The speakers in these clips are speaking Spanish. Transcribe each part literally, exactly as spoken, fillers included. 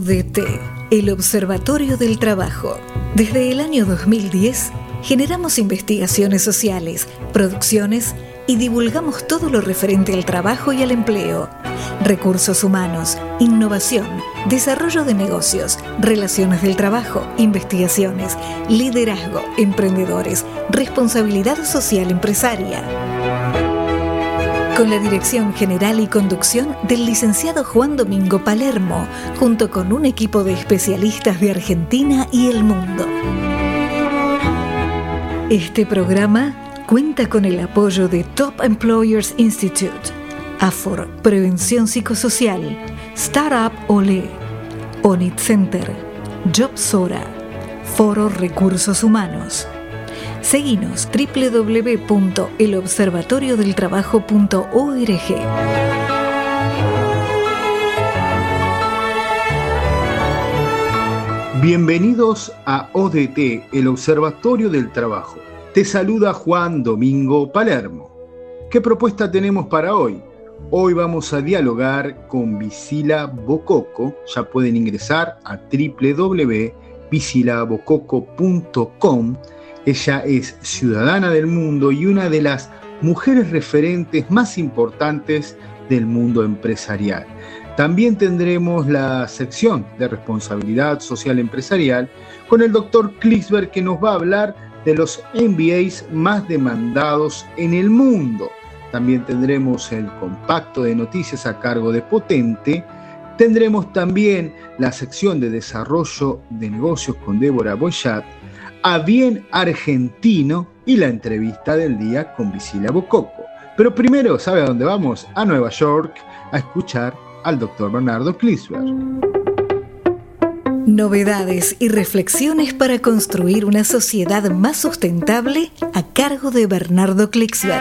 D T, el Observatorio del Trabajo. Desde el año dos mil diez, generamos investigaciones sociales, producciones y divulgamos todo lo referente al trabajo y al empleo. Recursos humanos, innovación, desarrollo de negocios, relaciones del trabajo, investigaciones, liderazgo, emprendedores, responsabilidad social empresaria. Con la dirección general y conducción del licenciado Juan Domingo Palermo, junto con un equipo de especialistas de Argentina y el mundo. Este programa cuenta con el apoyo de Top Employers Institute, AFOR, Prevención Psicosocial, Startup Olé, Onit Center, Jobsora, Foro Recursos Humanos. Seguinos doble u doble u doble u punto el observatorio del trabajo punto org. Bienvenidos a O D T, el Observatorio del Trabajo. Te saluda Juan Domingo Palermo. ¿Qué propuesta tenemos para hoy? Hoy vamos a dialogar con Visila Bococo. Ya pueden ingresar a doble u doble u doble u punto visila bococo punto com. Ella es ciudadana del mundo y una de las mujeres referentes más importantes del mundo empresarial. También tendremos la sección de responsabilidad social empresarial con el doctor Klicksberg, que nos va a hablar de los M B As más demandados en el mundo. También tendremos el compacto de noticias a cargo de Potente. Tendremos también la sección de desarrollo de negocios con Débora Boyat, a Bien Argentino y la entrevista del día con Visila Bococo. Pero primero, ¿sabe a dónde vamos? A Nueva York, a escuchar al doctor Bernardo Klicksberg. Novedades y reflexiones para construir una sociedad más sustentable a cargo de Bernardo Klicksberg.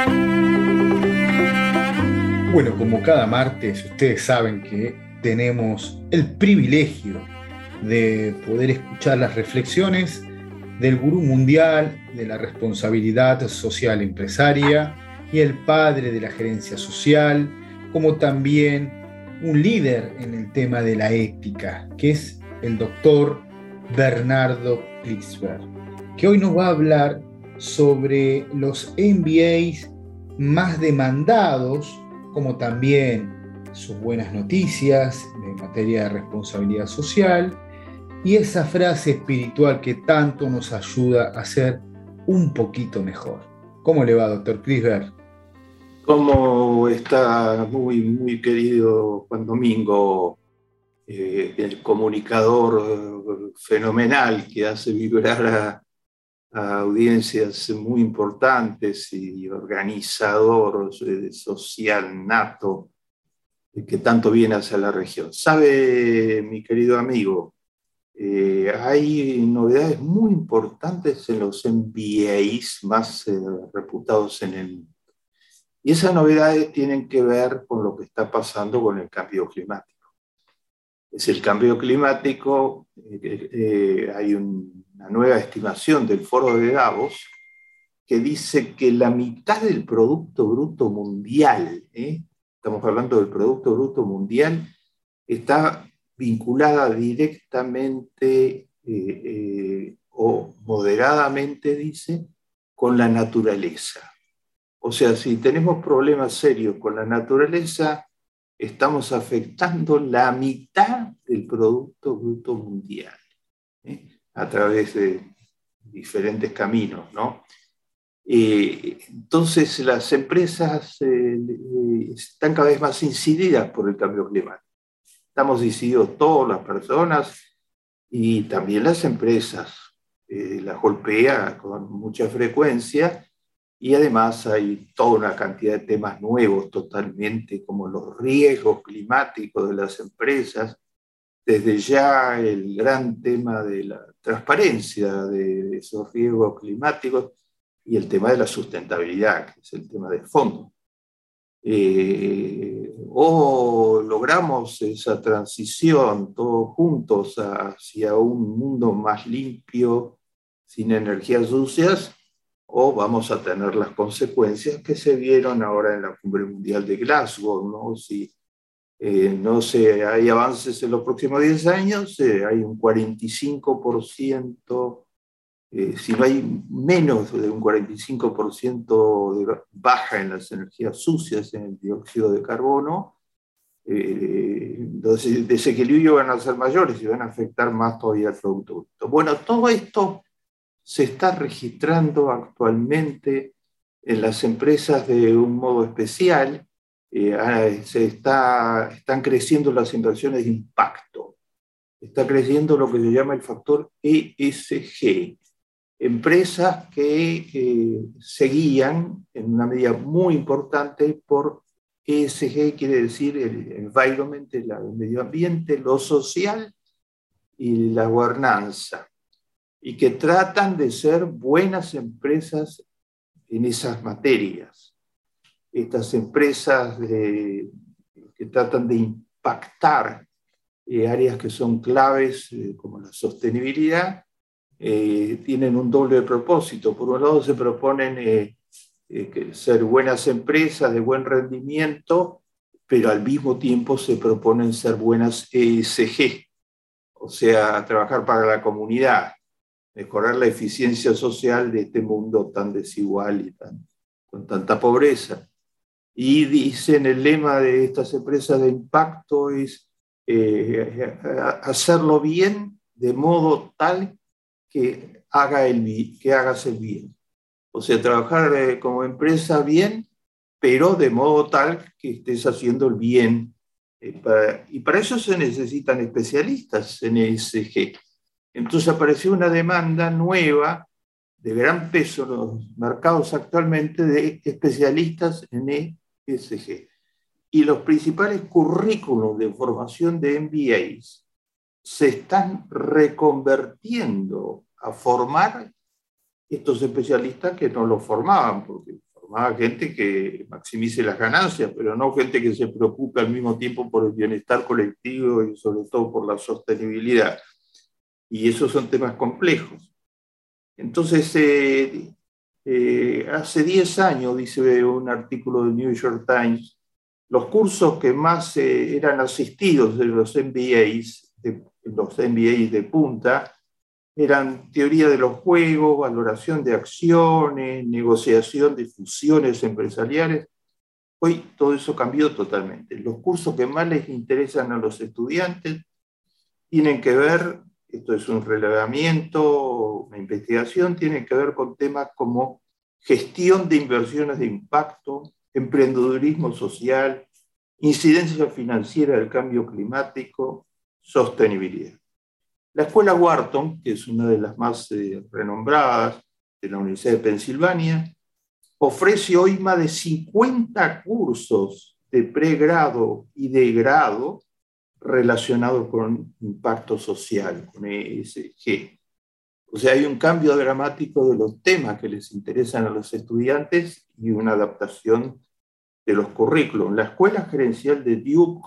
Bueno, como cada martes, ustedes saben que tenemos el privilegio de poder escuchar las reflexiones del gurú mundial de la responsabilidad social empresaria y el padre de la gerencia social, como también un líder en el tema de la ética, que es el doctor Bernardo Klicksberg, que hoy nos va a hablar sobre los M B As más demandados, como también sus buenas noticias en materia de responsabilidad social y esa frase espiritual que tanto nos ayuda a ser un poquito mejor. ¿Cómo le va, doctor Klicksberg? ¿Cómo está, muy, muy querido Juan Domingo, eh, el comunicador fenomenal que hace vibrar a, a audiencias muy importantes y organizador eh, social nato que tanto viene hacia la región? Sabe, mi querido amigo, eh, hay novedades muy importantes en los M B As más eh, reputados en el mundo. Y esas novedades tienen que ver con lo que está pasando con el cambio climático. Es el cambio climático, eh, eh, hay un, una nueva estimación del Foro de Davos que dice que la mitad del Producto Bruto Mundial, ¿eh? estamos hablando del Producto Bruto Mundial, está vinculada directamente eh, eh, o moderadamente, dice, con la naturaleza. O sea, si tenemos problemas serios con la naturaleza, estamos afectando la mitad del Producto Bruto Mundial, ¿eh? a través de diferentes caminos, ¿no? Eh, entonces, las empresas eh, eh, están cada vez más incididas por el cambio climático. Estamos incididos todas las personas y también las empresas. Eh, las golpea con mucha frecuencia. Y además hay toda una cantidad de temas nuevos totalmente, como los riesgos climáticos de las empresas, desde ya el gran tema de la transparencia de esos riesgos climáticos y el tema de la sustentabilidad, que es el tema de fondo. Eh, o logramos esa transición todos juntos hacia un mundo más limpio, sin energías sucias, o vamos a tener las consecuencias que se vieron ahora en la Cumbre Mundial de Glasgow, ¿no? Si Eh, no sé, hay avances en los próximos diez años, eh, hay un cuarenta y cinco por ciento, eh, si no hay menos de un cuarenta y cinco por ciento de baja en las energías sucias, en el dióxido de carbono, eh, los desequilibrios van a ser mayores y van a afectar más todavía al Producto Bruto. Bueno, todo esto se está registrando actualmente en las empresas de un modo especial. Eh, se está, están creciendo las inversiones de impacto, está creciendo lo que se llama el factor E S G, empresas que eh, se guían en una medida muy importante por E S G, quiere decir el environment, el medio ambiente, lo social y la gobernanza, y que tratan de ser buenas empresas en esas materias. Estas empresas de, que tratan de impactar eh, áreas que son claves, eh, como la sostenibilidad, eh, tienen un doble propósito. Por un lado se proponen eh, eh, que ser buenas empresas de buen rendimiento, pero al mismo tiempo se proponen ser buenas E S G, o sea, trabajar para la comunidad, mejorar la eficiencia social de este mundo tan desigual y tan, con tanta pobreza. Y dicen, el lema de estas empresas de impacto es eh, hacerlo bien de modo tal que, haga el, que hagas el bien. O sea, trabajar eh, como empresa bien, pero de modo tal que estés haciendo el bien. Eh, para, y para eso se necesitan especialistas en E S G. Entonces apareció una demanda nueva de gran peso en los mercados actualmente de especialistas en E S G. Y los principales currículos de formación de M B As se están reconvertiendo a formar estos especialistas que no los formaban, porque formaba gente que maximice las ganancias, pero no gente que se preocupe al mismo tiempo por el bienestar colectivo y sobre todo por la sostenibilidad. Y esos son temas complejos. Entonces, eh, eh, hace diez años, dice un artículo del New York Times, los cursos que más eh, eran asistidos de los M B As, de, los M B As de punta, eran teoría de los juegos, valoración de acciones, negociación de fusiones empresariales. Hoy todo eso cambió totalmente. Los cursos que más les interesan a los estudiantes tienen que ver, esto es un relevamiento, una investigación, tienen que ver con temas como gestión de inversiones de impacto, emprendedurismo social, incidencia financiera del cambio climático, sostenibilidad. La Escuela Wharton, que es una de las más eh, renombradas de la Universidad de Pensilvania, ofrece hoy más de cincuenta cursos de pregrado y de grado relacionados con impacto social, con E S G. O sea, hay un cambio dramático de los temas que les interesan a los estudiantes y una adaptación de los currículos. La Escuela Gerencial de Duke,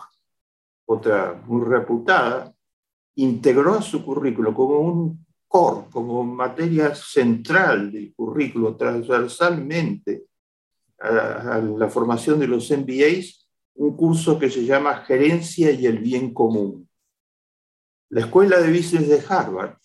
otra muy reputada, integró a su currículo como un core, como materia central del currículo, transversalmente a, a la formación de los M B As, un curso que se llama Gerencia y el Bien Común. La Escuela de Business de Harvard,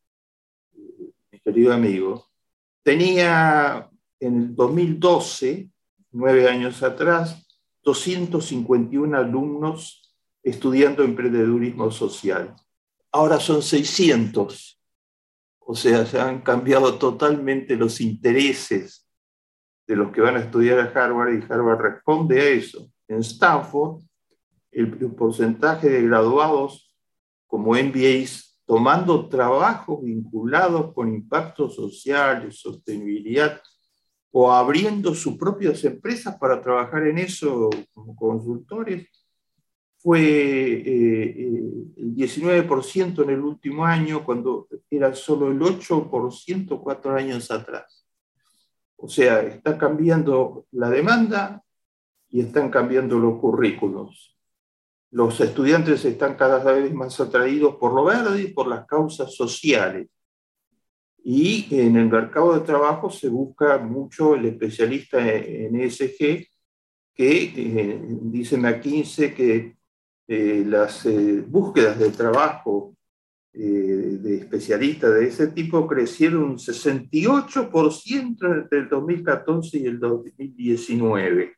mi querido amigo, tenía en el dos mil doce, nueve años atrás, doscientos cincuenta y uno alumnos estudiando emprendedurismo social. Ahora son seiscientos. O sea, se han cambiado totalmente los intereses de los que van a estudiar a Harvard, y Harvard responde a eso. En Stanford, el porcentaje de graduados como M B As tomando trabajos vinculados con impactos sociales, sostenibilidad, o abriendo sus propias empresas para trabajar en eso como consultores, fue eh, el diecinueve por ciento en el último año, cuando era solo el ocho por ciento cuatro años atrás. O sea, está cambiando la demanda y están cambiando los currículos. Los estudiantes están cada vez más atraídos por lo verde y por las causas sociales. Y en el mercado de trabajo se busca mucho el especialista en E S G, que eh, dice McKinsey que eh, las eh, búsquedas de trabajo eh, de especialistas de ese tipo crecieron un sesenta y ocho por ciento entre el dos mil catorce y el dos mil diecinueve.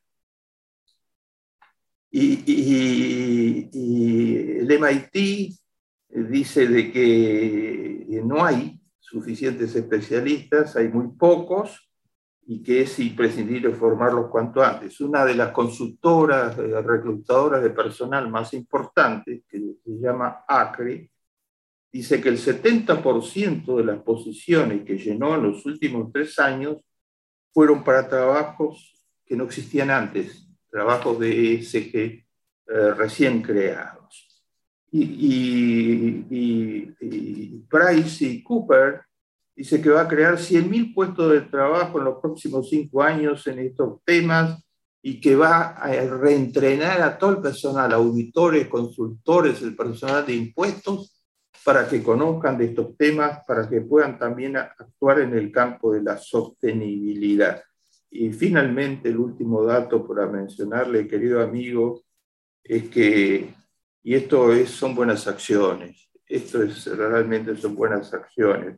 Y, y, y el M I T dice de que no hay suficientes especialistas, hay muy pocos, y que es imprescindible formarlos cuanto antes. Una de las consultoras, eh, reclutadoras de personal más importantes, que se llama ACRE, dice que el setenta por ciento de las posiciones que llenó en los últimos tres años fueron para trabajos que no existían antes, trabajos de E S G eh, recién creados. Y, y, y, y Price y Cooper dice que va a crear cien mil puestos de trabajo en los próximos cinco años en estos temas y que va a reentrenar a todo el personal, auditores, consultores, el personal de impuestos, para que conozcan de estos temas, para que puedan también actuar en el campo de la sostenibilidad. Y finalmente, el último dato para mencionarle, querido amigo, es que, y esto es, son buenas acciones, esto es, realmente son buenas acciones.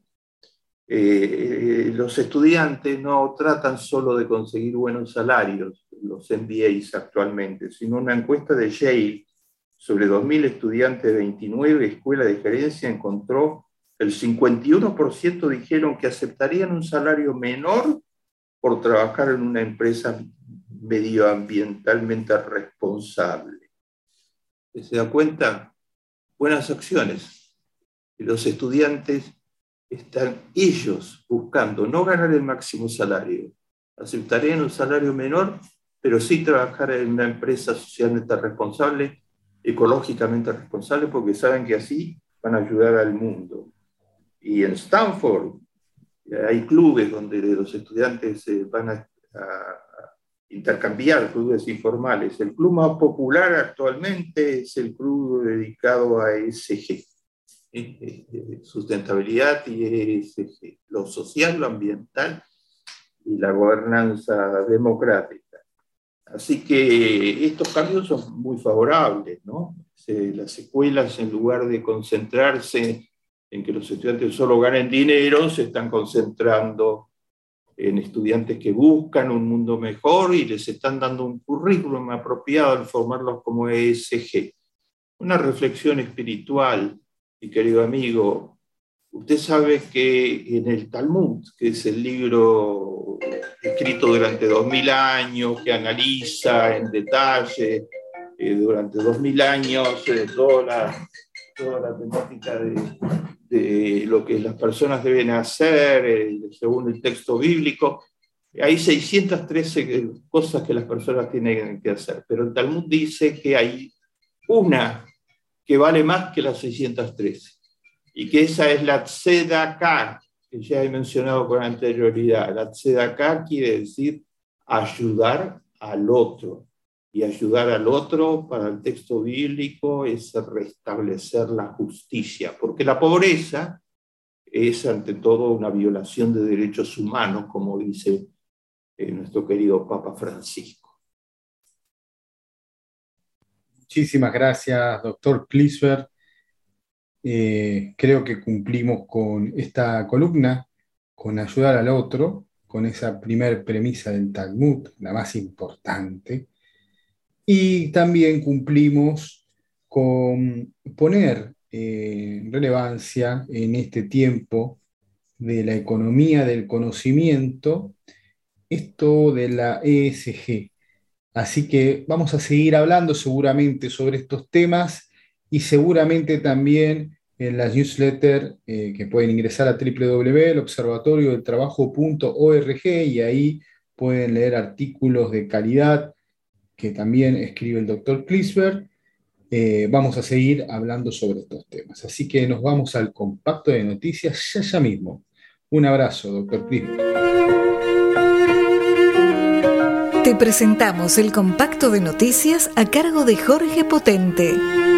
Eh, los estudiantes no tratan solo de conseguir buenos salarios, los M B As actualmente, sino una encuesta de Yale sobre dos mil estudiantes de veintinueve escuelas de gerencia encontró el cincuenta y uno por ciento dijeron que aceptarían un salario menor por trabajar en una empresa medioambientalmente responsable. ¿Se da cuenta? Buenas acciones. Los estudiantes están ellos buscando no ganar el máximo salario, aceptarían un salario menor, pero sí trabajar en una empresa socialmente responsable, ecológicamente responsable, porque saben que así van a ayudar al mundo. Y en Stanford hay clubes donde los estudiantes van a, a intercambiar, clubes informales. El club más popular actualmente es el club dedicado a E S G. Sustentabilidad y E S G, lo social, lo ambiental y la gobernanza democrática. Así que estos cambios son muy favorables, ¿no? Las escuelas, en lugar de concentrarse en que los estudiantes solo ganen dinero, se están concentrando en estudiantes que buscan un mundo mejor y les están dando un currículum apropiado al formarlos como E S G. Una reflexión espiritual. Y querido amigo, usted sabe que en el Talmud, que es el libro escrito durante dos mil años, que analiza en detalle eh, durante dos mil años eh, toda, la, toda la temática de, de lo que las personas deben hacer eh, según el texto bíblico, hay seiscientas trece cosas que las personas tienen que hacer, pero el Talmud dice que hay una que vale más que las seiscientas trece, y que esa es la tzedaká, que ya he mencionado con anterioridad. La tzedaká quiere decir ayudar al otro, y ayudar al otro para el texto bíblico es restablecer la justicia, porque la pobreza es ante todo una violación de derechos humanos, como dice eh, nuestro querido Papa Francisco. Muchísimas gracias, doctor Klisver. Eh, creo que cumplimos con esta columna, con ayudar al otro, con esa primer premisa del Talmud, la más importante. Y también cumplimos con poner eh, relevancia en este tiempo de la economía del conocimiento, esto de la E S G. Así que vamos a seguir hablando seguramente sobre estos temas y seguramente también en la newsletter eh, que pueden ingresar a doble u doble u doble u punto el observatorio del trabajo punto org y ahí pueden leer artículos de calidad que también escribe el doctor Klisver. Eh, vamos a seguir hablando sobre estos temas. Así que nos vamos al compacto de noticias ya, ya mismo. Un abrazo, doctor Klisver. Te presentamos el compacto de noticias a cargo de Jorge Potente.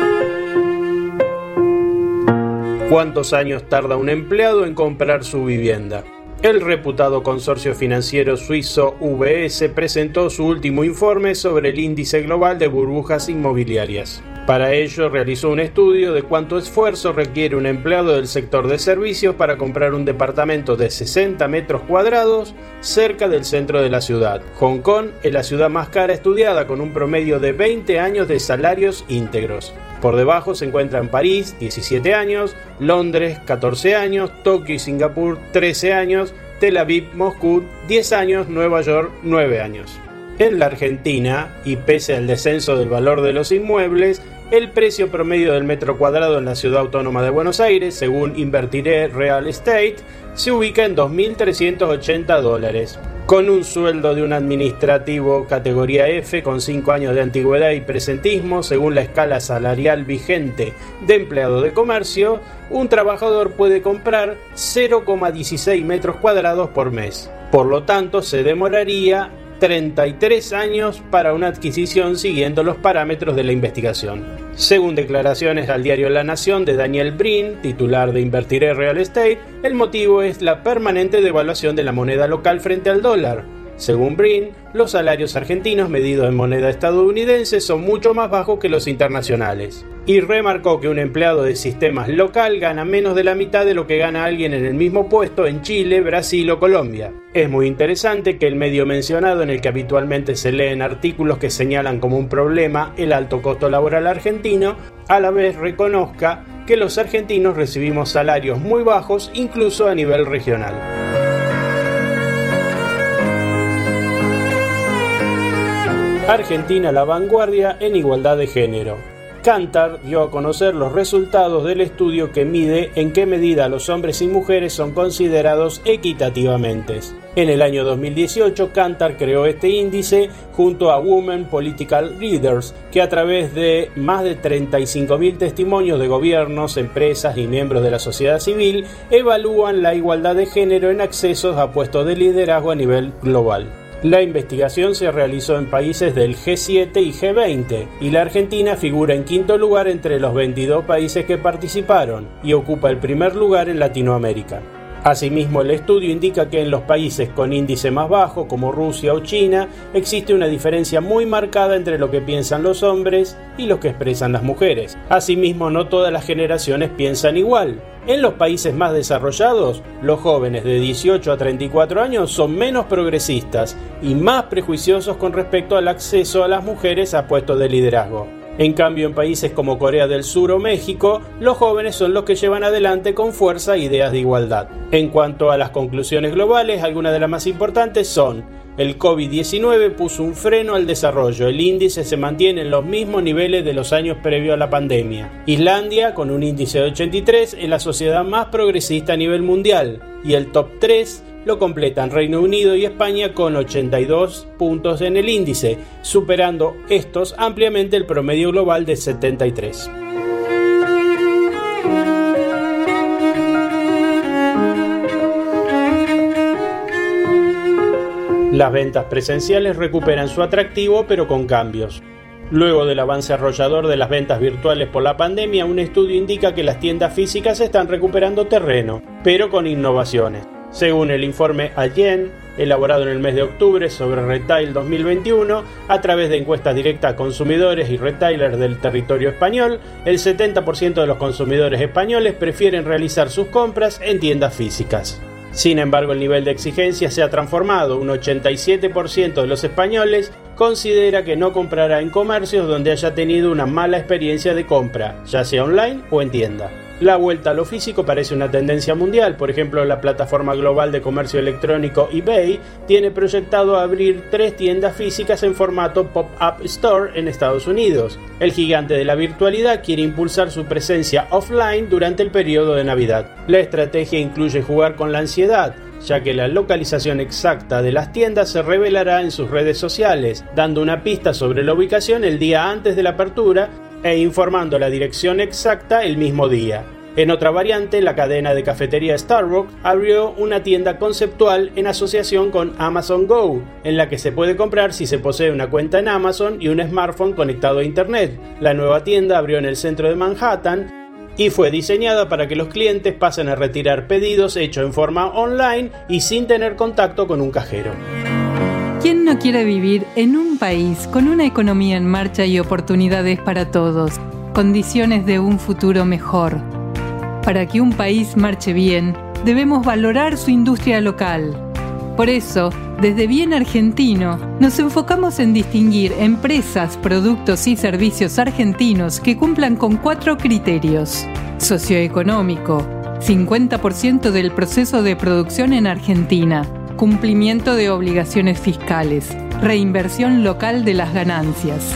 ¿Cuántos años tarda un empleado en comprar su vivienda? El reputado consorcio financiero suizo U B S presentó su último informe sobre el índice global de burbujas inmobiliarias. Para ello realizó un estudio de cuánto esfuerzo requiere un empleado del sector de servicios para comprar un departamento de sesenta metros cuadrados cerca del centro de la ciudad. Hong Kong es la ciudad más cara estudiada, con un promedio de veinte años de salarios íntegros. Por debajo se encuentran París, diecisiete años, Londres, catorce años, Tokio y Singapur, trece años, Tel Aviv, Moscú, diez años, Nueva York, nueve años. En la Argentina, y pese al descenso del valor de los inmuebles, el precio promedio del metro cuadrado en la Ciudad Autónoma de Buenos Aires, según Invertiré Real Estate, se ubica en dos mil trescientos ochenta dólares. Con un sueldo de un administrativo categoría F con cinco años de antigüedad y presentismo, según la escala salarial vigente de empleado de comercio, un trabajador puede comprar cero coma dieciséis metros cuadrados por mes. Por lo tanto, se demoraría treinta y tres años para una adquisición siguiendo los parámetros de la investigación. Según declaraciones al diario La Nación de Daniel Brin, titular de Invertiré Real Estate, el motivo es la permanente devaluación de la moneda local frente al dólar. Según Brin, los salarios argentinos medidos en moneda estadounidense son mucho más bajos que los internacionales. Y remarcó que un empleado de sistemas local gana menos de la mitad de lo que gana alguien en el mismo puesto en Chile, Brasil o Colombia. Es muy interesante que el medio mencionado, en el que habitualmente se leen artículos que señalan como un problema el alto costo laboral argentino, a la vez reconozca que los argentinos recibimos salarios muy bajos incluso a nivel regional. Argentina a la vanguardia en igualdad de género. Kantar dio a conocer los resultados del estudio que mide en qué medida los hombres y mujeres son considerados equitativamente. En el año dos mil dieciocho, Kantar creó este índice junto a Women Political Leaders, que a través de más de treinta y cinco mil testimonios de gobiernos, empresas y miembros de la sociedad civil, evalúan la igualdad de género en accesos a puestos de liderazgo a nivel global. La investigación se realizó en países del G siete y G veinte, y la Argentina figura en quinto lugar entre los veintidós países que participaron y ocupa el primer lugar en Latinoamérica. Asimismo, el estudio indica que en los países con índice más bajo, como Rusia o China, existe una diferencia muy marcada entre lo que piensan los hombres y lo que expresan las mujeres. Asimismo, no todas las generaciones piensan igual. En los países más desarrollados, los jóvenes de dieciocho a treinta y cuatro años son menos progresistas y más prejuiciosos con respecto al acceso a las mujeres a puestos de liderazgo. En cambio, en países como Corea del Sur o México, los jóvenes son los que llevan adelante con fuerza ideas de igualdad. En cuanto a las conclusiones globales, algunas de las más importantes son: el COVID diecinueve puso un freno al desarrollo, el índice se mantiene en los mismos niveles de los años previos a la pandemia. Islandia, con un índice de ochenta y tres, es la sociedad más progresista a nivel mundial, y el top tres lo completan Reino Unido y España con ochenta y dos puntos en el índice, superando estos ampliamente el promedio global de setenta y tres. Las ventas presenciales recuperan su atractivo, pero con cambios. Luego del avance arrollador de las ventas virtuales por la pandemia, un estudio indica que las tiendas físicas están recuperando terreno, pero con innovaciones. Según el informe Allen, elaborado en el mes de octubre sobre Retail dos mil veintiuno, a través de encuestas directas a consumidores y retailers del territorio español, el setenta por ciento de los consumidores españoles prefieren realizar sus compras en tiendas físicas. Sin embargo, el nivel de exigencia se ha transformado. Un ochenta y siete por ciento de los españoles considera que no comprará en comercios donde haya tenido una mala experiencia de compra, ya sea online o en tienda. La vuelta a lo físico parece una tendencia mundial. Por ejemplo, la plataforma global de comercio electrónico eBay tiene proyectado abrir tres tiendas físicas en formato pop-up store en Estados Unidos. El gigante de la virtualidad quiere impulsar su presencia offline durante el periodo de Navidad. La estrategia incluye jugar con la ansiedad, ya que la localización exacta de las tiendas se revelará en sus redes sociales, dando una pista sobre la ubicación el día antes de la apertura e informando la dirección exacta el mismo día. En otra variante, la cadena de cafetería Starbucks abrió una tienda conceptual en asociación con Amazon Go, en la que se puede comprar si se posee una cuenta en Amazon y un smartphone conectado a Internet. La nueva tienda abrió en el centro de Manhattan y fue diseñada para que los clientes pasen a retirar pedidos hechos en forma online y sin tener contacto con un cajero. ¿Quién no quiere vivir en un país con una economía en marcha y oportunidades para todos? condiciones de un futuro mejor. Para que un país marche bien, debemos valorar su industria local. Por eso, desde Bien Argentino, nos enfocamos en distinguir empresas, productos y servicios argentinos que cumplan con cuatro criterios. Socioeconómico, cincuenta por ciento del proceso de producción en Argentina, cumplimiento de obligaciones fiscales, reinversión local de las ganancias.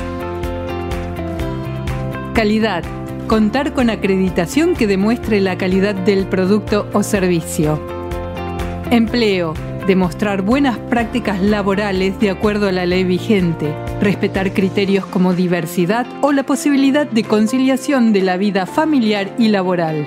Calidad, contar con acreditación que demuestre la calidad del producto o servicio. Empleo, demostrar buenas prácticas laborales de acuerdo a la ley vigente, respetar criterios como diversidad o la posibilidad de conciliación de la vida familiar y laboral.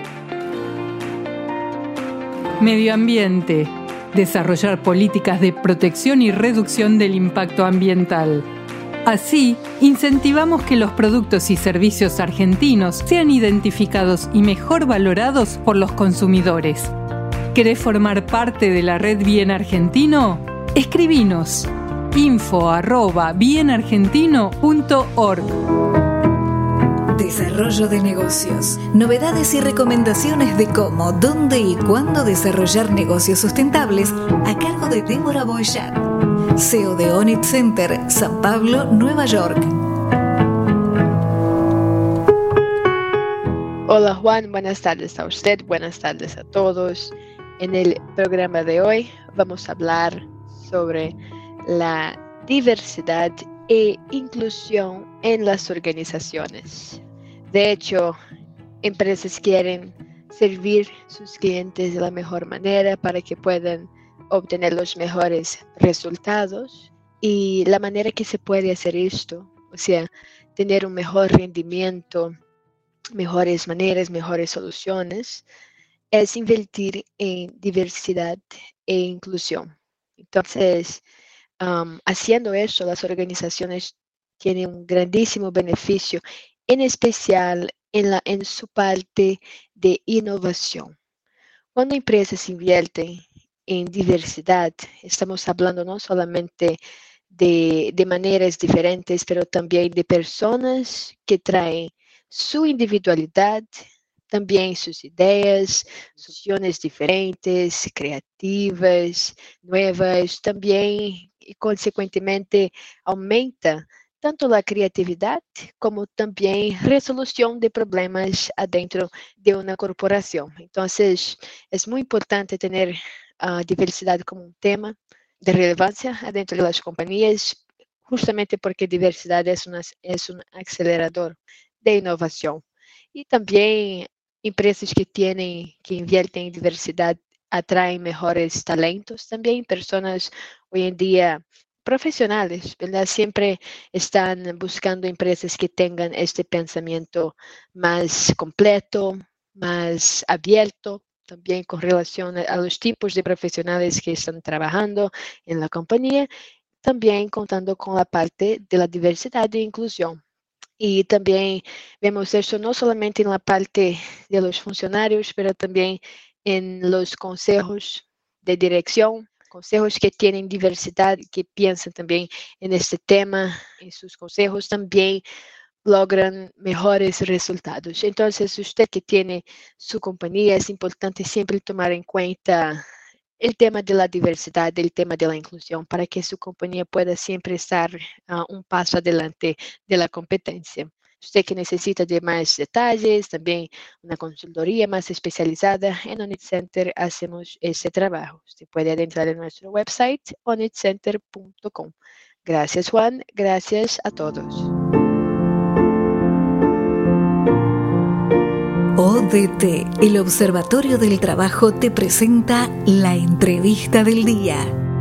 Medio ambiente, desarrollar políticas de protección y reducción del impacto ambiental. Así, incentivamos que los productos y servicios argentinos sean identificados y mejor valorados por los consumidores. ¿Querés formar parte de la red Bien Argentino? Escribinos info arroba bienargentino punto org. Desarrollo de negocios. Novedades y recomendaciones de cómo, dónde y cuándo desarrollar negocios sustentables a cargo de Débora Boyán, C E O de Onit Center, San Pablo, Nueva York. Hola Juan, buenas tardes a usted, buenas tardes a todos. En el programa de hoy vamos a hablar sobre la diversidad e inclusión en las organizaciones. De hecho, empresas quieren servir a sus clientes de la mejor manera para que puedan obtener los mejores resultados. Y la manera que se puede hacer esto, o sea, tener un mejor rendimiento, mejores maneras, mejores soluciones, es invertir en diversidad e inclusión. Entonces, um, haciendo eso, las organizaciones tienen un grandísimo beneficio, en especial en, la, en su parte de innovación. Cuando empresas invierten en diversidad, estamos hablando no solamente de, de maneras diferentes, pero también de personas que traen su individualidad, también sus ideas, soluciones diferentes, creativas, nuevas, también y consecuentemente aumenta tanto la creatividad como también resolución de problemas adentro de una corporación. Entonces, es muy importante tener uh, diversidad como un tema de relevancia adentro de las compañías, justamente porque diversidad es, una, es un acelerador de innovación. Y también empresas que tienen, que invierten en diversidad atraen mejores talentos, también personas hoy en día profesionales, ¿verdad? Siempre están buscando empresas que tengan este pensamiento más completo, más abierto, también con relación a los tipos de profesionales que están trabajando en la compañía, también contando con la parte de la diversidad e inclusión. Y también vemos eso no solamente en la parte de los funcionarios, pero también en los consejos de dirección, consejos que tienen diversidad, que piensan también en este tema, en sus consejos también logran mejores resultados. Entonces, usted que tiene su compañía, es importante siempre tomar en cuenta el tema de la diversidad, el tema de la inclusión, para que su compañía pueda siempre estar uh, un paso adelante de la competencia. Usted que necesita de más detalles, también una consultoría más especializada, en Onit Center hacemos ese trabajo. Usted puede adentrar en nuestro website, onit center punto com. Gracias, Juan. Gracias a todos. O D T, el Observatorio del Trabajo, te presenta la entrevista del día.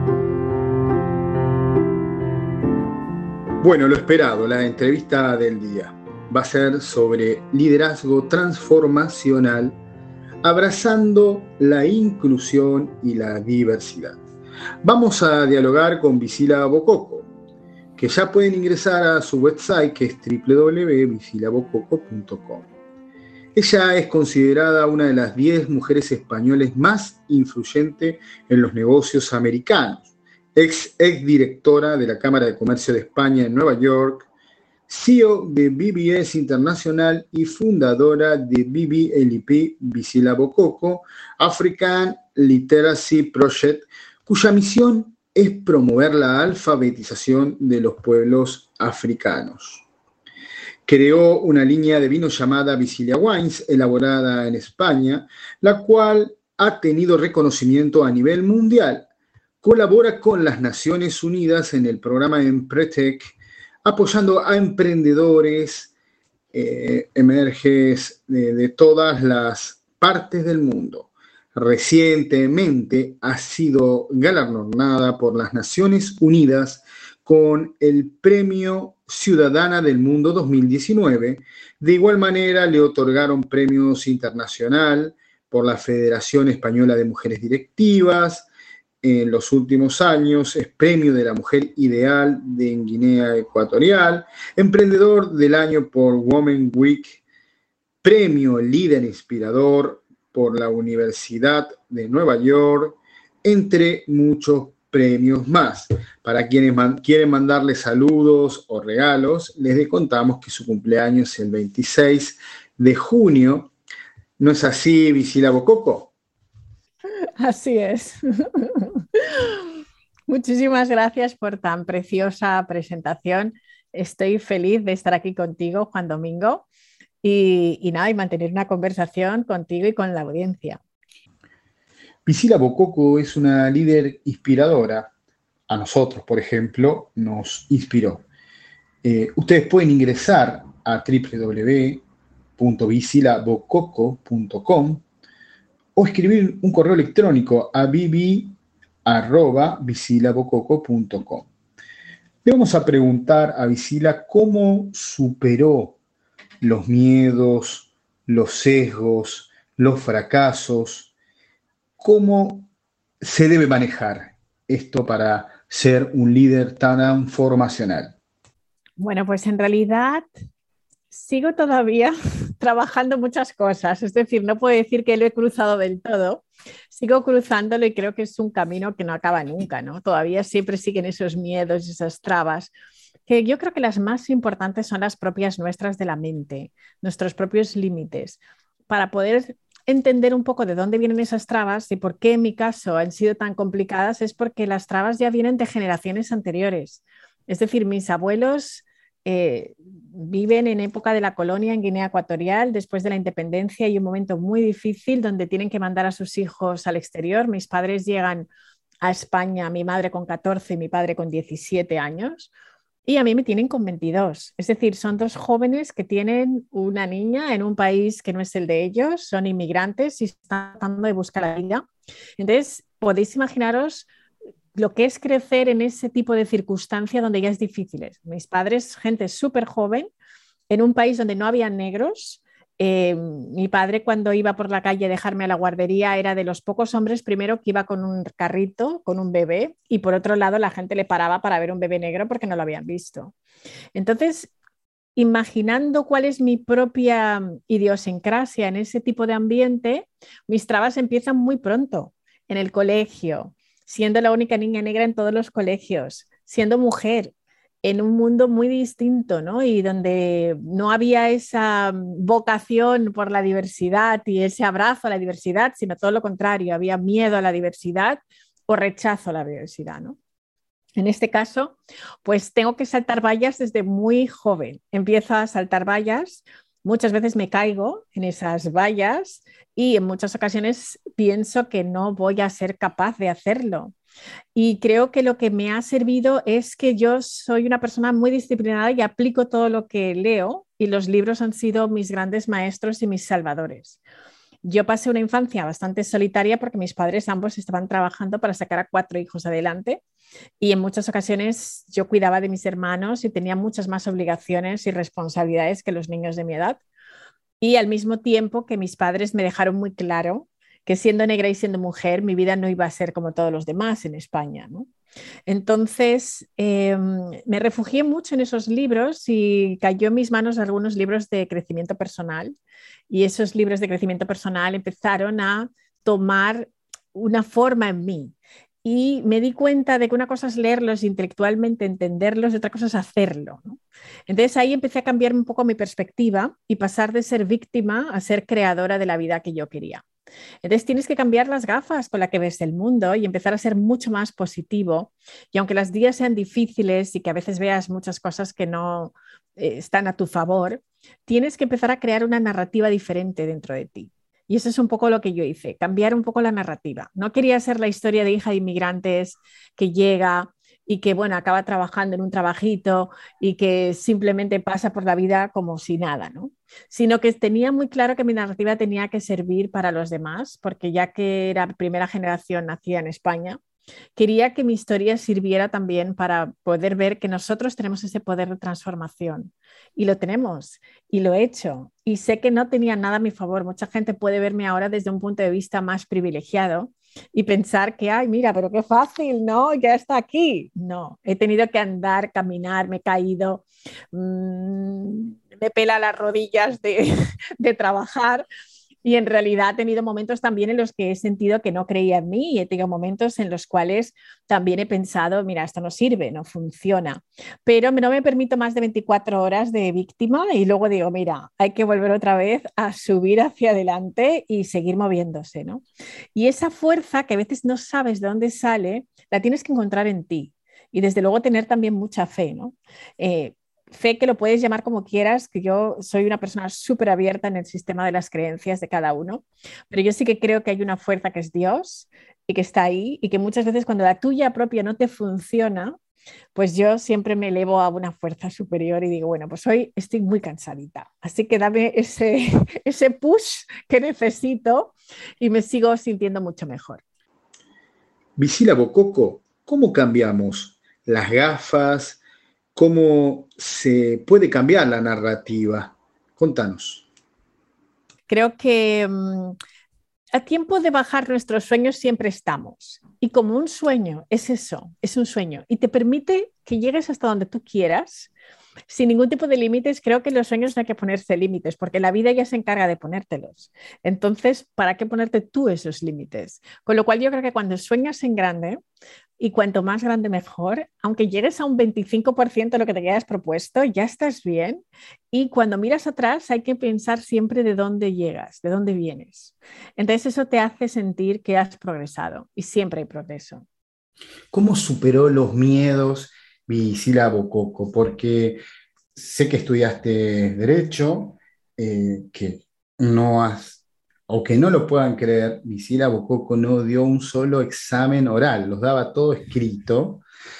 Bueno, lo esperado, la entrevista del día va a ser sobre liderazgo transformacional, abrazando la inclusión y la diversidad. Vamos a dialogar con Visila Bococo, que ya pueden ingresar a su website, que es doble u doble u doble u punto visila bococo punto com. Ella es considerada una de las diez mujeres españoles más influyentes en los negocios americanos. Ex, ex directora de la Cámara de Comercio de España en Nueva York, C E O de B B S Internacional y fundadora de B B L P Visila Bokoko, African Literacy Project, cuya misión es promover la alfabetización de los pueblos africanos. Creó una línea de vino llamada Visilia Wines, elaborada en España, la cual ha tenido reconocimiento a nivel mundial. Colabora con las Naciones Unidas en el programa Empretec, apoyando a emprendedores eh, emerges de, de todas las partes del mundo. Recientemente ha sido galardonada por las Naciones Unidas con el Premio Ciudadana del Mundo dos mil diecinueve. De igual manera, le otorgaron premios internacional por la Federación Española de Mujeres Directivas. En los últimos años es Premio de la Mujer Ideal de en Guinea Ecuatorial, Emprendedor del Año por Women Week, Premio Líder Inspirador por la Universidad de Nueva York, entre muchos premios más. Para quienes man- quieren mandarle saludos o regalos, les contamos que su cumpleaños es el veintiséis de junio. ¿No es así, Visila Bokoko? Así es. Muchísimas gracias por tan preciosa presentación. Estoy feliz de estar aquí contigo, Juan Domingo, y, y nada, y mantener una conversación contigo y con la audiencia. Visila Bokoko es una líder inspiradora. A nosotros, por ejemplo, nos inspiró. Eh, ustedes pueden ingresar a doble u doble u doble u punto visila bokoko punto com o escribir un correo electrónico a bibi arroba visila bokoko punto com. Le vamos a preguntar a Visila cómo superó los miedos, los sesgos, los fracasos, cómo se debe manejar esto para ser un líder tan formacional. Bueno, pues en realidad sigo todavía trabajando muchas cosas, es decir, no puedo decir que lo he cruzado del todo, sigo cruzándolo y creo que es un camino que no acaba nunca, ¿no? Todavía siempre siguen esos miedos, esas trabas, que yo creo que las más importantes son las propias nuestras de la mente, nuestros propios límites, para poder entender un poco de dónde vienen esas trabas y por qué en mi caso han sido tan complicadas, es porque las trabas ya vienen de generaciones anteriores, es decir, mis abuelos Eh, viven en época de la colonia en Guinea Ecuatorial, después de la independencia, y un momento muy difícil donde tienen que mandar a sus hijos al exterior. Mis padres llegan a España, mi madre con catorce y mi padre con diecisiete años, y a mí me tienen con veintidós. Es decir, son dos jóvenes que tienen una niña en un país que no es el de ellos, son inmigrantes y están tratando de buscar la vida. Entonces, podéis imaginaros lo que es crecer en ese tipo de circunstancia donde ya es difícil. Mis padres, gente súper joven, en un país donde no había negros. Eh, mi padre, cuando iba por la calle a dejarme a la guardería, era de los pocos hombres, primero, que iba con un carrito, con un bebé, y por otro lado la gente le paraba para ver un bebé negro porque no lo habían visto. Entonces, imaginando cuál es mi propia idiosincrasia en ese tipo de ambiente, mis trabas empiezan muy pronto, en el colegio, siendo la única niña negra en todos los colegios, siendo mujer, en un mundo muy distinto, ¿no? Y donde no había esa vocación por la diversidad y ese abrazo a la diversidad, sino todo lo contrario, había miedo a la diversidad o rechazo a la diversidad, ¿no? En este caso, pues tengo que saltar vallas desde muy joven. Empiezo a saltar vallas, muchas veces me caigo en esas vallas y en muchas ocasiones pienso que no voy a ser capaz de hacerlo. Y creo que lo que me ha servido es que yo soy una persona muy disciplinada y aplico todo lo que leo, y los libros han sido mis grandes maestros y mis salvadores. Yo pasé una infancia bastante solitaria porque mis padres ambos estaban trabajando para sacar a cuatro hijos adelante, y en muchas ocasiones yo cuidaba de mis hermanos y tenía muchas más obligaciones y responsabilidades que los niños de mi edad. Y al mismo tiempo que mis padres me dejaron muy claro que siendo negra y siendo mujer, mi vida no iba a ser como todos los demás en España, ¿no? Entonces, eh, me refugié mucho en esos libros y cayó en mis manos algunos libros de crecimiento personal, y esos libros de crecimiento personal empezaron a tomar una forma en mí. y me di cuenta de que una cosa es leerlos intelectualmente, entenderlos, y otra cosa es hacerlo, ¿no? Entonces ahí empecé a cambiar un poco mi perspectiva y pasar de ser víctima a ser creadora de la vida que yo quería. Entonces tienes que cambiar las gafas con las que ves el mundo y empezar a ser mucho más positivo. Y aunque los días sean difíciles y que a veces veas muchas cosas que no eh, están a tu favor, tienes que empezar a crear una narrativa diferente dentro de ti. Y eso es un poco lo que yo hice, cambiar un poco la narrativa. No quería ser la historia de hija de inmigrantes que llega y que, bueno, acaba trabajando en un trabajito y que simplemente pasa por la vida como si nada, ¿no? Sino que tenía muy claro que mi narrativa tenía que servir para los demás, porque ya que era primera generación nacida en España, quería que mi historia sirviera también para poder ver que nosotros tenemos ese poder de transformación y lo tenemos y lo he hecho y sé que no tenía nada a mi favor. Mucha gente puede verme ahora desde un punto de vista más privilegiado y pensar que, ay, mira, pero qué fácil, ¿no? Ya está aquí. No, he tenido que andar, caminar, me he caído, mmm, me pela las rodillas de, de trabajar. Y en realidad he tenido momentos también en los que he sentido que no creía en mí y he tenido momentos en los cuales también he pensado, mira, esto no sirve, no funciona. Pero no me permito más de veinticuatro horas de víctima y luego digo, mira, hay que volver otra vez a subir hacia adelante y seguir moviéndose, ¿no? Y esa fuerza que a veces no sabes de dónde sale, la tienes que encontrar en ti. Y desde luego tener también mucha fe, ¿no? Eh, Fe que lo puedes llamar como quieras, que yo soy una persona súper abierta en el sistema de las creencias de cada uno, pero yo sí que creo que hay una fuerza que es Dios y que está ahí y que muchas veces cuando la tuya propia no te funciona, pues yo siempre me elevo a una fuerza superior y digo, bueno, pues hoy estoy muy cansadita, así que dame ese, ese push que necesito y me sigo sintiendo mucho mejor. Visila Bococo, ¿cómo cambiamos las gafas? ¿Cómo se puede cambiar la narrativa? Contanos. Creo que um, a tiempo de bajar nuestros sueños siempre estamos. Y como un sueño es eso, es un sueño. Y te permite que llegues hasta donde tú quieras, sin ningún tipo de límites. Creo que los sueños no hay que ponerse límites, porque la vida ya se encarga de ponértelos. Entonces, ¿para qué ponerte tú esos límites? Con lo cual yo creo que cuando sueñas en grande, y cuanto más grande mejor, aunque llegues a un veinticinco por ciento de lo que te hayas propuesto, ya estás bien. Y cuando miras atrás hay que pensar siempre de dónde llegas, de dónde vienes. Entonces eso te hace sentir que has progresado y siempre hay progreso. ¿Cómo superó los miedos Visila Bococo? Porque sé que estudiaste Derecho, eh, que no has... O que no lo puedan creer, Visila Bococo no dio un solo examen oral, los daba todo escrito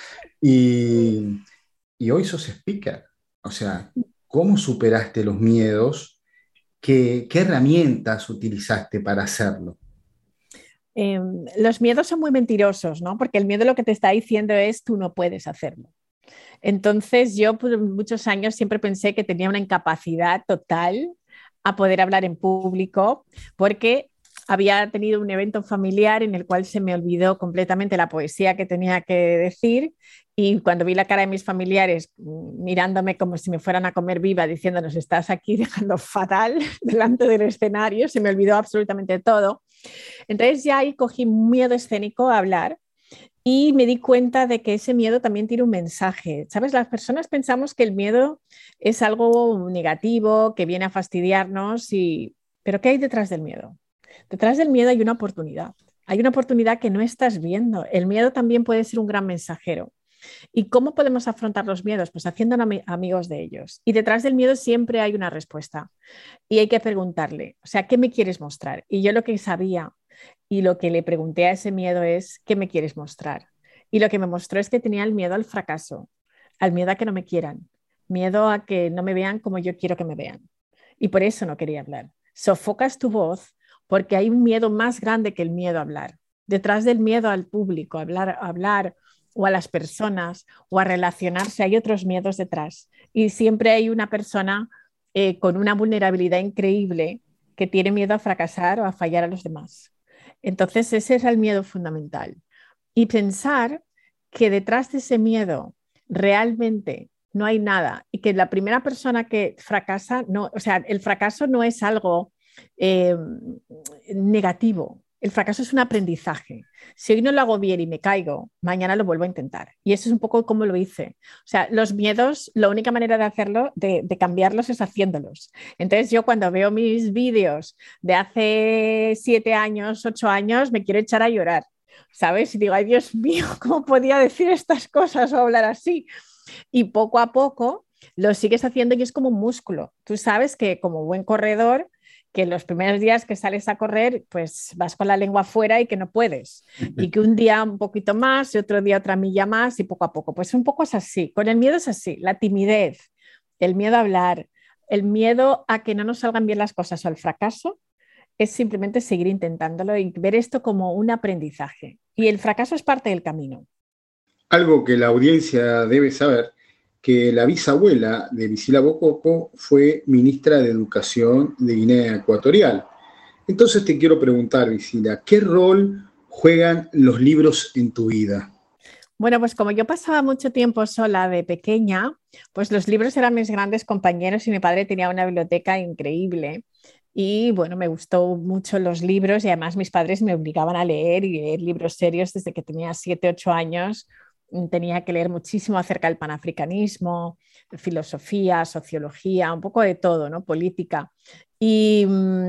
y, y hoy sos speaker. O sea, ¿cómo superaste los miedos? ¿Qué, qué herramientas utilizaste para hacerlo? Eh, los miedos son muy mentirosos, ¿no? Porque el miedo lo que te está diciendo es tú no puedes hacerlo. Entonces yo por muchos años siempre pensé que tenía una incapacidad total a poder hablar en público, porque había tenido un evento familiar en el cual se me olvidó completamente la poesía que tenía que decir y cuando vi la cara de mis familiares mirándome como si me fueran a comer viva diciéndonos estás aquí dejando fatal delante del escenario, se me olvidó absolutamente todo. Entonces ya ahí cogí miedo escénico a hablar. Y me di cuenta de que ese miedo también tiene un mensaje. ¿Sabes? Las personas pensamos que el miedo es algo negativo, que viene a fastidiarnos, y... pero ¿qué hay detrás del miedo? Detrás del miedo hay una oportunidad. Hay una oportunidad que no estás viendo. El miedo también puede ser un gran mensajero. ¿Y cómo podemos afrontar los miedos? Pues haciendo am- amigos de ellos. Y detrás del miedo siempre hay una respuesta. Y hay que preguntarle, o sea, ¿qué me quieres mostrar? Y yo lo que sabía y lo que le pregunté a ese miedo es, ¿qué me quieres mostrar? Y lo que me mostró es que tenía el miedo al fracaso, al miedo a que no me quieran, miedo a que no me vean como yo quiero que me vean. Y por eso no quería hablar. Sofocas tu voz porque hay un miedo más grande que el miedo a hablar. Detrás del miedo al público, a hablar, a hablar o a las personas o a relacionarse, hay otros miedos detrás. Y siempre hay una persona eh, con una vulnerabilidad increíble que tiene miedo a fracasar o a fallar a los demás. Entonces ese es el miedo fundamental. Y pensar que detrás de ese miedo realmente no hay nada y que la primera persona que fracasa, no, o sea, el fracaso no es algo eh, negativo. el fracaso es un aprendizaje. Si hoy no lo hago bien y me caigo, mañana lo vuelvo a intentar. Y eso es un poco como lo hice. O sea, los miedos, la única manera de hacerlo, de, de cambiarlos es haciéndolos. Entonces yo cuando veo mis vídeos de hace siete años, ocho años, me quiero echar a llorar, ¿sabes? Y digo, ay Dios mío, ¿cómo podía decir estas cosas o hablar así? Y poco a poco lo sigues haciendo y es como un músculo. Tú sabes que como buen corredor, que los primeros días que sales a correr, pues vas con la lengua afuera y que no puedes. Y que un día un poquito más y otro día otra milla más y poco a poco. Pues un poco es así. Con el miedo es así. La timidez, el miedo a hablar, el miedo a que no nos salgan bien las cosas o al fracaso, es simplemente seguir intentándolo y ver esto como un aprendizaje. Y el fracaso es parte del camino. Algo que la audiencia debe saber, que la bisabuela de Visila Bococo fue ministra de Educación de Guinea Ecuatorial. Entonces te quiero preguntar, Visila, ¿qué rol juegan los libros en tu vida? Bueno, pues como yo pasaba mucho tiempo sola de pequeña, pues los libros eran mis grandes compañeros y mi padre tenía una biblioteca increíble. Y bueno, me gustó mucho los libros y además mis padres me obligaban a leer y leer libros serios desde que tenía siete, ocho años. Tenía que leer muchísimo acerca del panafricanismo, filosofía, sociología, un poco de todo, ¿no? Política. Y,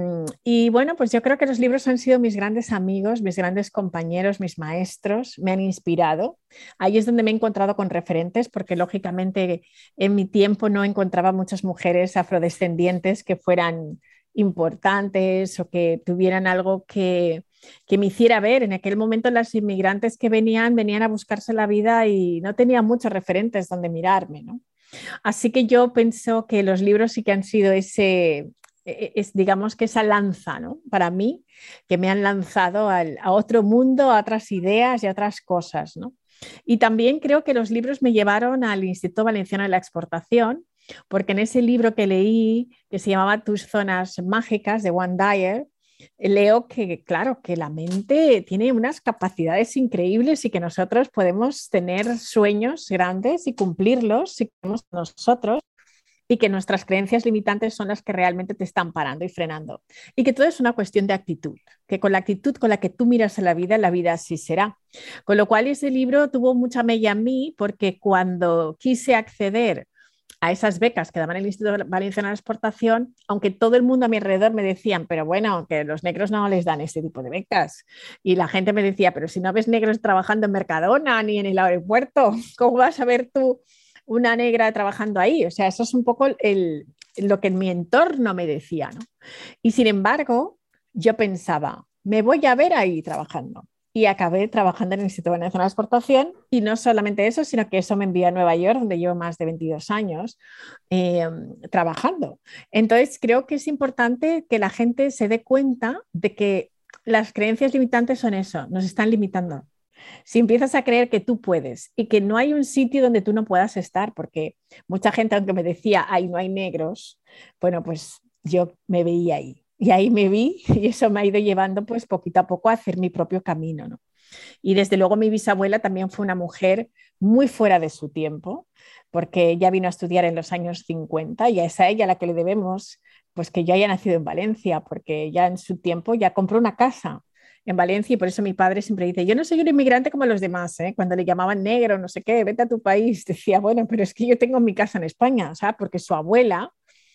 y bueno, pues yo creo que los libros han sido mis grandes amigos, mis grandes compañeros, mis maestros, me han inspirado. Ahí es donde me he encontrado con referentes, porque lógicamente en mi tiempo no encontraba muchas mujeres afrodescendientes que fueran importantes o que tuvieran algo que, que me hiciera ver. En aquel momento las inmigrantes que venían, venían a buscarse la vida y no tenía muchos referentes donde mirarme, ¿no? Así que yo pienso que los libros sí que han sido ese, es, digamos que esa lanza, ¿no? Para mí, que me han lanzado al, a otro mundo, a otras ideas y a otras cosas, ¿no? Y también creo que los libros me llevaron al Instituto Valenciano de la Exportación, porque en ese libro que leí, que se llamaba Tus zonas mágicas, de Wayne Dyer, leo que, claro, que la mente tiene unas capacidades increíbles y que nosotros podemos tener sueños grandes y cumplirlos si queremos nosotros, y que nuestras creencias limitantes son las que realmente te están parando y frenando. Y que todo es una cuestión de actitud, que con la actitud con la que tú miras a la vida, la vida así será. Con lo cual ese libro tuvo mucha mella en mí, porque cuando quise acceder a esas becas que daban el Instituto Valenciano de la Exportación, aunque todo el mundo a mi alrededor me decían, pero bueno, que los negros no les dan este tipo de becas. Y la gente me decía, pero si no ves negros trabajando en Mercadona ni en el aeropuerto, ¿cómo vas a ver tú una negra trabajando ahí? O sea, eso es un poco el, lo que en mi entorno me decía, ¿no? Y sin embargo, yo pensaba, me voy a ver ahí trabajando. Y acabé trabajando en el Instituto Valenciano de la Exportación, y no solamente eso, sino que eso me envió a Nueva York, donde llevo más de veintidós años eh, trabajando. Entonces creo que es importante que la gente se dé cuenta de que las creencias limitantes son eso, nos están limitando. Si empiezas a creer que tú puedes y que no hay un sitio donde tú no puedas estar, porque mucha gente, aunque me decía, ay, no hay negros, bueno, pues yo me veía ahí. Y ahí me vi, y eso me ha ido llevando pues poquito a poco a hacer mi propio camino, ¿no? Y desde luego mi bisabuela también fue una mujer muy fuera de su tiempo, porque ella vino a estudiar en los años cincuenta y es a ella a la que le debemos pues que yo haya nacido en Valencia, porque ella en su tiempo ya compró una casa en Valencia, y por eso mi padre siempre dice, yo no soy un inmigrante como los demás, ¿eh? Cuando le llamaban negro, no sé qué, vete a tu país, decía, bueno, pero es que yo tengo mi casa en España, ¿sabes? Porque su abuela,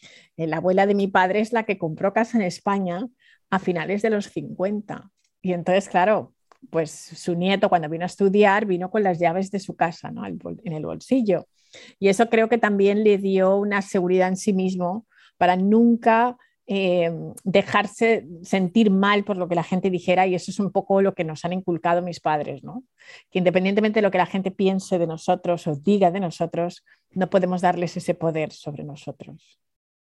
la abuela de mi padre, es la que compró casa en España a finales de los cincuenta. Y entonces, claro, pues su nieto cuando vino a estudiar vino con las llaves de su casa, ¿no? En el bolsillo. Y eso creo que también le dio una seguridad en sí mismo para nunca eh, dejarse sentir mal por lo que la gente dijera, y eso es un poco lo que nos han inculcado mis padres, ¿no? Que independientemente de lo que la gente piense de nosotros o diga de nosotros, no podemos darles ese poder sobre nosotros.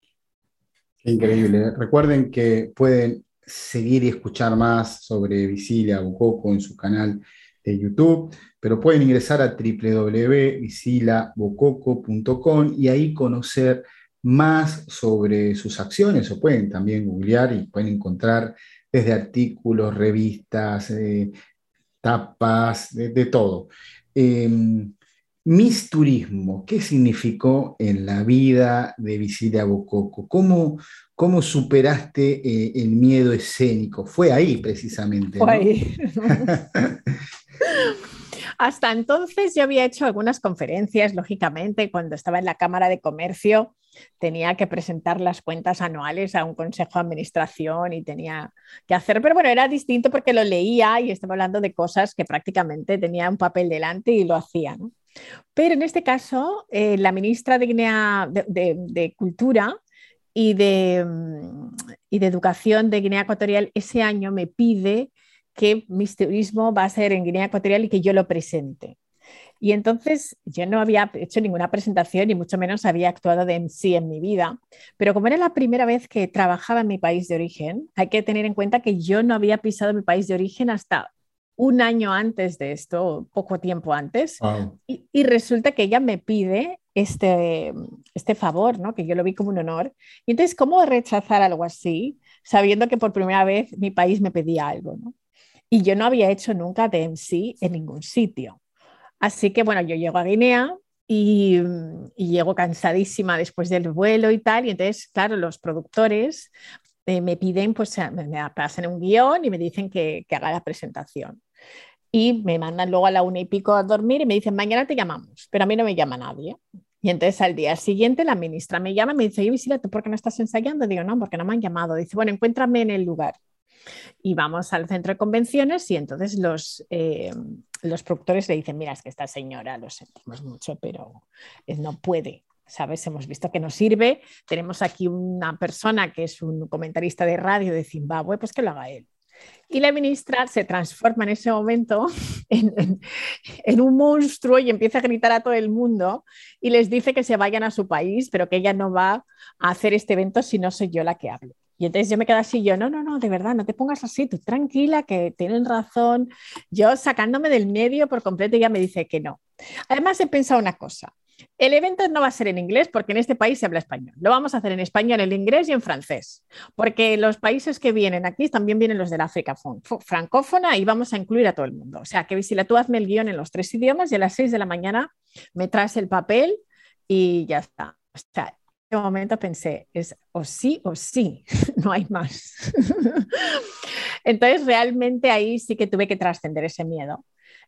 Increíble. Recuerden que pueden seguir y escuchar más sobre Visila Bococo en su canal de YouTube, pero pueden ingresar a doble u doble u doble u punto visila bococo punto com y ahí conocer más sobre sus acciones, o pueden también googlear y pueden encontrar desde artículos, revistas, eh, tapas, de, de todo. Eh, Miss Turismo, ¿qué significó en la vida de Visilia Bococo? ¿Cómo, cómo superaste eh, el miedo escénico? Fue ahí precisamente, Fue ¿no? ahí. Hasta entonces yo había hecho algunas conferencias, lógicamente, cuando estaba en la Cámara de Comercio tenía que presentar las cuentas anuales a un consejo de administración y tenía que hacer, pero bueno, era distinto porque lo leía y estaba hablando de cosas que prácticamente tenía un papel delante y lo hacía, ¿no? Pero en este caso, eh, la ministra de, Guinea, de, de, de Cultura y de, y de Educación de Guinea Ecuatorial ese año me pide que Miss Turismo va a ser en Guinea Ecuatorial y que yo lo presente. Y entonces yo no había hecho ninguna presentación y mucho menos había actuado de M C en mi vida. Pero como era la primera vez que trabajaba en mi país de origen, hay que tener en cuenta que yo no había pisado mi país de origen hasta un año antes de esto, poco tiempo antes. Wow. Y, y resulta que ella me pide este, este favor, ¿no? Que yo lo vi como un honor. Y entonces, ¿cómo rechazar algo así, sabiendo que por primera vez mi país me pedía algo, ¿no? Y yo no había hecho nunca de M C en ningún sitio. Así que, bueno, yo llego a Guinea y, y llego cansadísima después del vuelo y tal. Y entonces, claro, los productores eh, me piden, pues me, me pasan un guión y me dicen que, que haga la presentación. Y me mandan luego a la una y pico a dormir y me dicen, mañana te llamamos, pero a mí no me llama nadie. Y entonces al día siguiente la ministra me llama y me dice, oye, Visilia, ¿tú por qué no estás ensayando? Digo, no, porque no me han llamado. Dice, bueno, encuéntrame en el lugar. Y vamos al centro de convenciones y entonces los, eh, los productores le dicen, mira, es que esta señora, lo sentimos mucho, pero no puede, ¿sabes? Hemos visto que no sirve, tenemos aquí una persona que es un comentarista de radio de Zimbabue, pues que lo haga él. Y la ministra se transforma en ese momento en, en, en un monstruo y empieza a gritar a todo el mundo y les dice que se vayan a su país, pero que ella no va a hacer este evento si no soy yo la que hable. Y entonces yo me quedo así, yo, no, no, no, de verdad, no te pongas así, tú tranquila, que tienen razón. Yo sacándome del medio por completo, ella me dice que no. Además he pensado una cosa, el evento no va a ser en inglés porque en este país se habla español. Lo vamos a hacer en español, en inglés y en francés. Porque los países que vienen aquí también vienen los del África francófona y vamos a incluir a todo el mundo. O sea, que Visilia, tú hazme el guión en los tres idiomas y a las seis de la mañana me traes el papel y ya está. O sea, en ese momento pensé, es o sí o sí, no hay más. Entonces, realmente ahí sí que tuve que trascender ese miedo.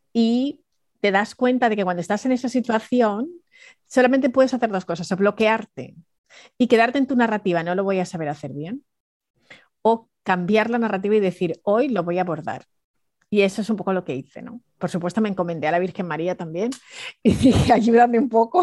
Y te das cuenta de que cuando estás en esa situación, solamente puedes hacer dos cosas, o bloquearte y quedarte en tu narrativa, no lo voy a saber hacer bien, o cambiar la narrativa y decir, hoy lo voy a abordar. Y eso es un poco lo que hice, ¿no? Por supuesto me encomendé a la Virgen María también y dije, ayúdame un poco.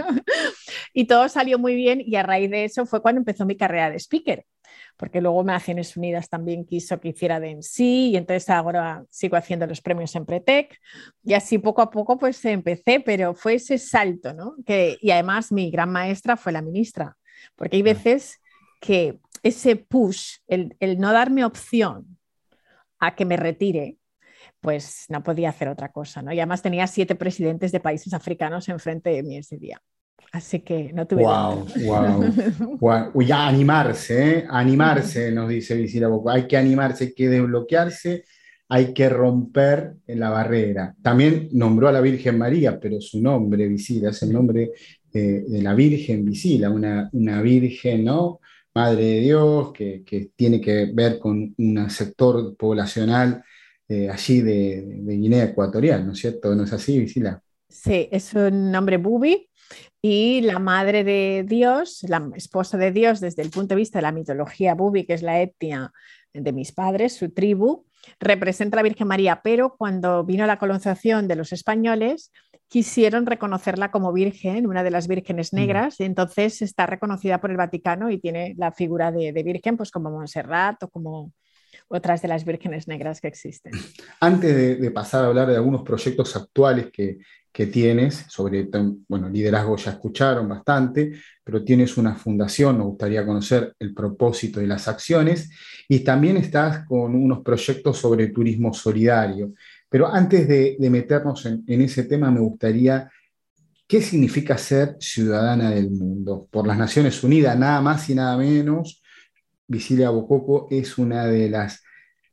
Y todo salió muy bien y a raíz de eso fue cuando empezó mi carrera de speaker, porque luego Naciones Unidas también quiso que hiciera de M C y entonces ahora sigo haciendo los premios Empretec y así poco a poco pues empecé, pero fue ese salto, ¿no? Que, y además mi gran maestra fue la ministra, porque hay veces que ese push, el, el no darme opción a que me retire, pues no podía hacer otra cosa, ¿no? Y además tenía siete presidentes de países africanos enfrente de mí ese día. Así que no tuve Wow, wow, wow. Ya animarse, ¿eh? Animarse, nos dice Visilia Bococo. Hay que animarse, hay que desbloquearse, hay que romper la barrera. También nombró a la Virgen María, pero su nombre, Visilia, es el nombre de, de la Virgen Visilia, una, una virgen, ¿no? Madre de Dios, que, que tiene que ver con un sector poblacional eh, allí de, de Guinea Ecuatorial, ¿no es cierto? ¿No es así, Visilia? Sí, es un nombre bubi y la madre de Dios, la esposa de Dios desde el punto de vista de la mitología bubi, que es la etnia de mis padres, su tribu, representa a la Virgen María, pero cuando vino la colonización de los españoles quisieron reconocerla como virgen, una de las vírgenes negras, y entonces está reconocida por el Vaticano y tiene la figura de, de virgen, pues como Montserrat o como otras de las vírgenes negras que existen. Antes de, de pasar a hablar de algunos proyectos actuales que, que tienes, sobre, bueno, liderazgo ya escucharon bastante, pero tienes una fundación, nos gustaría conocer el propósito de las acciones, y también estás con unos proyectos sobre turismo solidario. Pero antes de, de meternos en, en ese tema, me gustaría, ¿qué significa ser ciudadana del mundo? Por las Naciones Unidas, nada más y nada menos, Visilia Bococo es una de las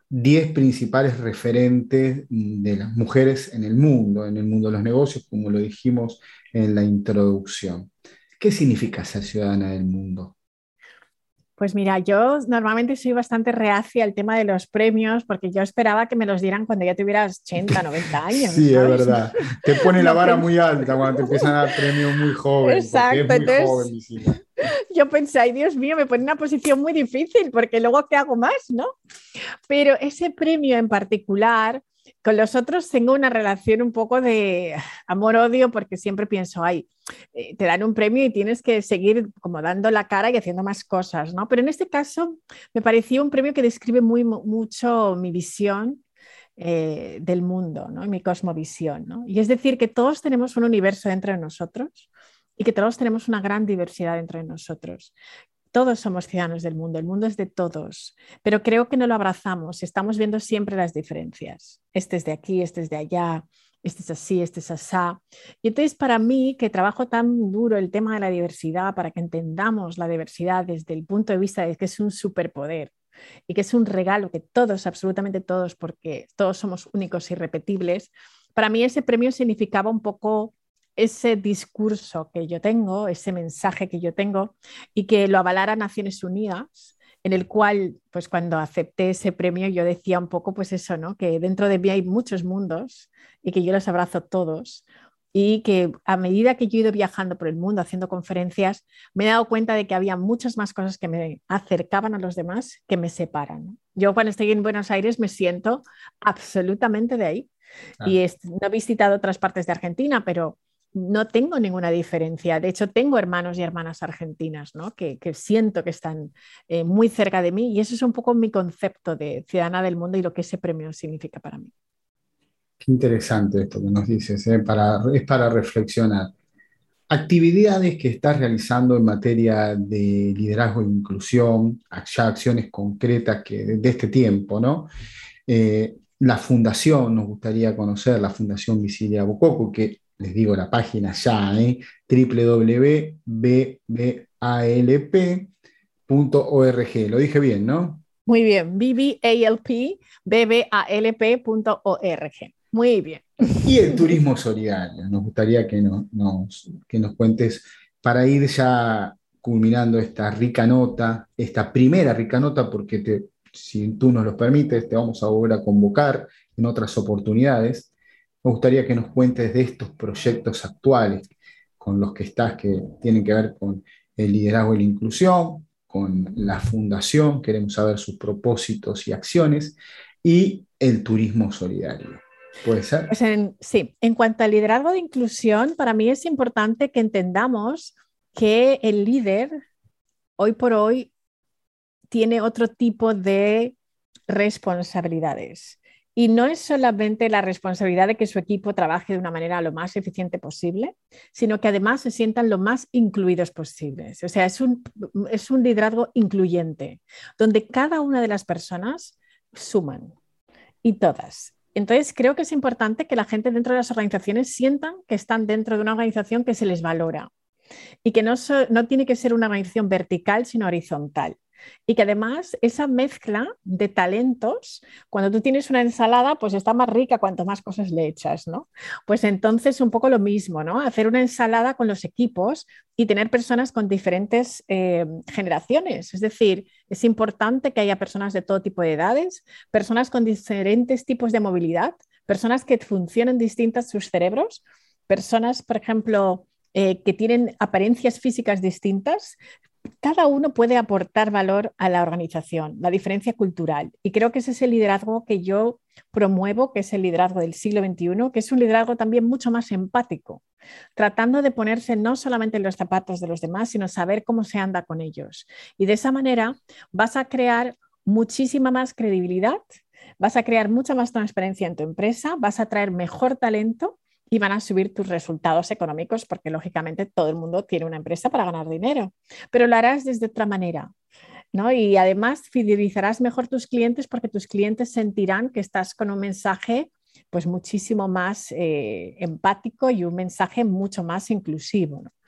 diez principales referentes de las mujeres en el mundo, en el mundo de los negocios, como lo dijimos en la introducción. ¿Qué significa ser ciudadana del mundo? Pues mira, yo normalmente soy bastante reacia al tema de los premios porque yo esperaba que me los dieran cuando ya tuvieras ochenta, noventa años. Sí, ¿sabes? es verdad. Te pone no la vara pens... muy alta cuando te empiezan a dar premios muy joven. Exacto, porque es muy entonces joven, Visila. Yo pensé, ay Dios mío, me pone en una posición muy difícil porque luego ¿qué hago más? ¿No? Pero ese premio en particular, con los otros tengo una relación un poco de amor-odio porque siempre pienso, ay, eh, te dan un premio y tienes que seguir como dando la cara y haciendo más cosas, ¿no? Pero en este caso me pareció un premio que describe muy, mucho mi visión eh, del mundo, ¿no? Mi cosmovisión, ¿no? Y es decir, que todos tenemos un universo dentro de nosotros y que todos tenemos una gran diversidad dentro de nosotros. Todos somos ciudadanos del mundo, el mundo es de todos, pero creo que no lo abrazamos, estamos viendo siempre las diferencias. Este es de aquí, este es de allá, este es así, este es asá. Y entonces para mí, que trabajo tan duro el tema de la diversidad, para que entendamos la diversidad desde el punto de vista de que es un superpoder y que es un regalo que todos, absolutamente todos, porque todos somos únicos y irrepetibles, para mí ese premio significaba un poco ese discurso que yo tengo, ese mensaje que yo tengo y que lo avalara Naciones Unidas, en el cual, pues cuando acepté ese premio yo decía un poco pues eso, ¿no? Que dentro de mí hay muchos mundos y que yo los abrazo todos y que a medida que yo he ido viajando por el mundo haciendo conferencias me he dado cuenta de que había muchas más cosas que me acercaban a los demás que me separan. Yo cuando estoy en Buenos Aires me siento absolutamente de ahí. Ah. Y es, no he visitado otras partes de Argentina, pero no tengo ninguna diferencia. De hecho, tengo hermanos y hermanas argentinas, ¿no? que, que siento que están eh, muy cerca de mí y eso es un poco mi concepto de ciudadana del mundo y lo que ese premio significa para mí. Qué interesante esto que nos dices, ¿eh? Para, es para reflexionar. Actividades que estás realizando en materia de liderazgo e inclusión, ya acciones concretas que, de, de este tiempo, ¿no? Eh, la fundación, nos gustaría conocer, la Fundación Visilia Bococo, que les digo la página ya, ¿eh? doble u doble u doble u punto b b a l p punto org. Lo dije bien, ¿no? Muy bien, b b a l p, b b a l p punto org. Muy bien. Y el turismo solidario, nos gustaría que, no, nos, que nos cuentes para ir ya culminando esta rica nota, esta primera rica nota, porque te, si tú nos lo permites, te vamos a volver a convocar en otras oportunidades. Me gustaría que nos cuentes de estos proyectos actuales con los que estás, que tienen que ver con el liderazgo y la inclusión, con la fundación, queremos saber sus propósitos y acciones, y el turismo solidario. ¿Puede ser? Pues en, sí, en cuanto al liderazgo de inclusión, para mí es importante que entendamos que el líder hoy por hoy tiene otro tipo de responsabilidades. Y no es solamente la responsabilidad de que su equipo trabaje de una manera lo más eficiente posible, sino que además se sientan lo más incluidos posibles. O sea, es un, es un liderazgo incluyente, donde cada una de las personas suman, y todas. Entonces, creo que es importante que la gente dentro de las organizaciones sientan que están dentro de una organización que se les valora y que no, so, no tiene que ser una organización vertical, sino horizontal. Y que además esa mezcla de talentos, cuando tú tienes una ensalada, pues está más rica cuanto más cosas le echas, ¿no? Pues entonces un poco lo mismo, ¿no? Hacer una ensalada con los equipos y tener personas con diferentes eh, generaciones. Es decir, es importante que haya personas de todo tipo de edades, personas con diferentes tipos de movilidad, personas que funcionen distintas sus cerebros, personas, por ejemplo, eh, que tienen apariencias físicas distintas. Cada uno puede aportar valor a la organización, la diferencia cultural. Y creo que ese es el liderazgo que yo promuevo, que es el liderazgo del siglo veintiuno, que es un liderazgo también mucho más empático, tratando de ponerse no solamente en los zapatos de los demás, sino saber cómo se anda con ellos. Y de esa manera vas a crear muchísima más credibilidad, vas a crear mucha más transparencia en tu empresa, vas a traer mejor talento y van a subir tus resultados económicos porque lógicamente todo el mundo tiene una empresa para ganar dinero, pero lo harás desde otra manera, ¿no? Y además fidelizarás mejor tus clientes porque tus clientes sentirán que estás con un mensaje pues muchísimo más eh, empático y un mensaje mucho más inclusivo, ¿no?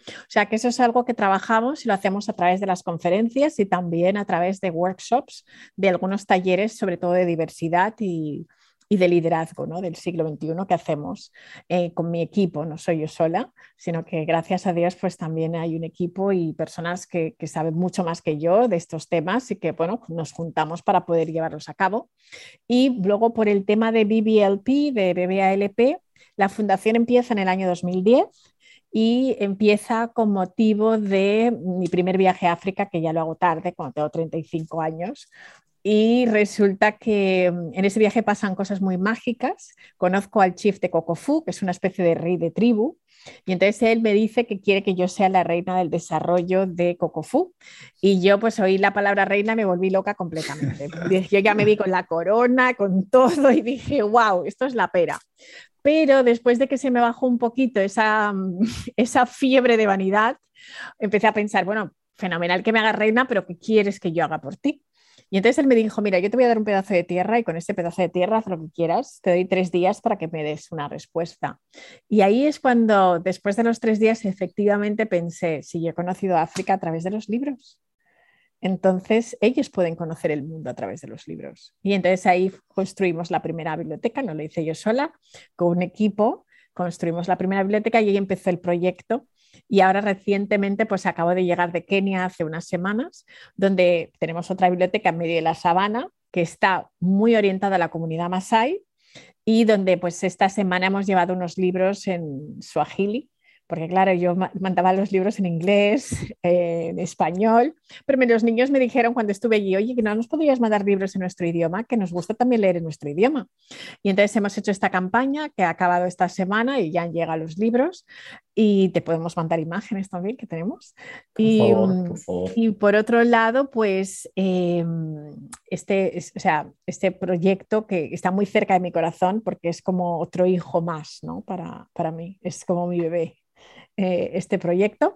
O sea que eso es algo que trabajamos y lo hacemos a través de las conferencias y también a través de workshops, de algunos talleres, sobre todo de diversidad y, y de liderazgo, ¿no? Del siglo veintiuno que hacemos eh, con mi equipo. No soy yo sola, sino que gracias a Dios pues también hay un equipo y personas que, que saben mucho más que yo de estos temas y que bueno, nos juntamos para poder llevarlos a cabo. Y luego por el tema de B B L P, de B B A L P, la fundación empieza en el año dos mil diez y empieza con motivo de mi primer viaje a África, que ya lo hago tarde, cuando tengo treinta y cinco años. Y resulta que en ese viaje pasan cosas muy mágicas. Conozco al chief de Kokofu, que es una especie de rey de tribu, y entonces él me dice que quiere que yo sea la reina del desarrollo de Kokofu. Y yo pues oí la palabra reina, me volví loca completamente. Yo ya me vi con la corona, con todo, y dije, wow, esto es la pera. Pero después de que se me bajó un poquito esa, esa fiebre de vanidad, empecé a pensar, bueno, fenomenal que me hagas reina, pero ¿qué quieres que yo haga por ti? Y entonces él me dijo, mira, yo te voy a dar un pedazo de tierra y con este pedazo de tierra haz lo que quieras, te doy tres días para que me des una respuesta. Y ahí es cuando, después de los tres días, efectivamente pensé, si yo he conocido África a través de los libros, entonces ellos pueden conocer el mundo a través de los libros. Y entonces ahí construimos la primera biblioteca, no lo hice yo sola, con un equipo, construimos la primera biblioteca y ahí empezó el proyecto. Y ahora recientemente pues acabo de llegar de Kenia hace unas semanas, donde tenemos otra biblioteca en medio de la sabana que está muy orientada a la comunidad masái y donde pues esta semana hemos llevado unos libros en suajili, porque claro, yo mandaba los libros en inglés, eh, en español, pero los niños me dijeron cuando estuve allí, oye, que no nos podrías mandar libros en nuestro idioma, que nos gusta también leer en nuestro idioma. Y entonces hemos hecho esta campaña que ha acabado esta semana y ya han llegado los libros y te podemos mandar imágenes también que tenemos. Por y, favor, por favor. y por otro lado, pues eh, este, o sea, este proyecto que está muy cerca de mi corazón porque es como otro hijo más, ¿no? para, para mí, es como mi bebé. Este proyecto.